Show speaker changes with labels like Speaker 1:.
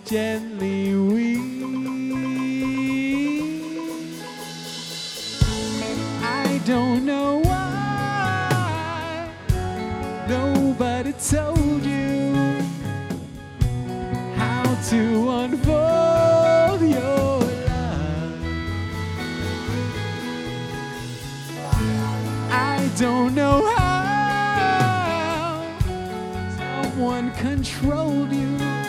Speaker 1: gently weep. I don't know why nobody told you how to unfold your love. I don't know how someone controlled you